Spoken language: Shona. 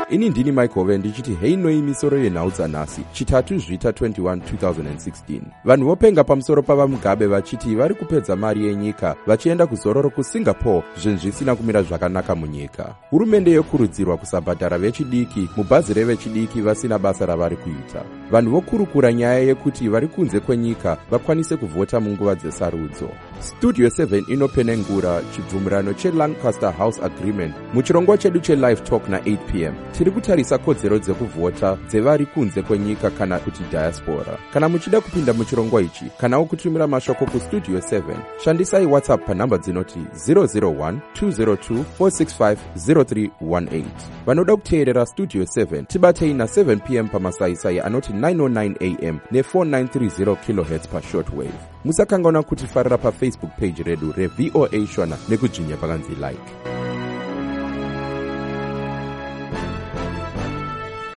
Ini ndini Michael ndichiti hei noi misoro yenhau dzanhasi, chitatu Zvita 21 2016. Vanhu vopenga pamusoro pavaMugabe vachiti vari kupedza mari yenyika vachienda kuzororo kuSingapore, zvinhu zvisina kumira zvakanaka munyika. Hurumende yokurudzirwa kusabhadhara vechidiki mubhazi revechidiki vasina basa ravari kuita. Vanhu vokurukura nyaya yekuti vari kunze kwenyika vakwanise kuvhota munguva dzesarudzo. Studio 7 inopenengura chibvumirano cheLancaster House Agreement muchirongwa chedu cheLive Talk na 8 p.m. Tiri kutarisa kodzero dzekuvhota dzevari kunze kwenyika kana kuti diaspora. Kana muchida kupinda muchirongwa ichi, kanawo kutumira mashoko kuStudio 7, shandisai WhatsApp panhamba dzinoti 001-202-465-0318. Vanoda kuteerera Studio 7 tibatei na 7 p.m. pamasaisai anoti 909 a.m. ne4930 kHz pashortwave. Musakanganwa kutifarira paFacebook page redu reVOA Shona nekudzvinya pakanzi like.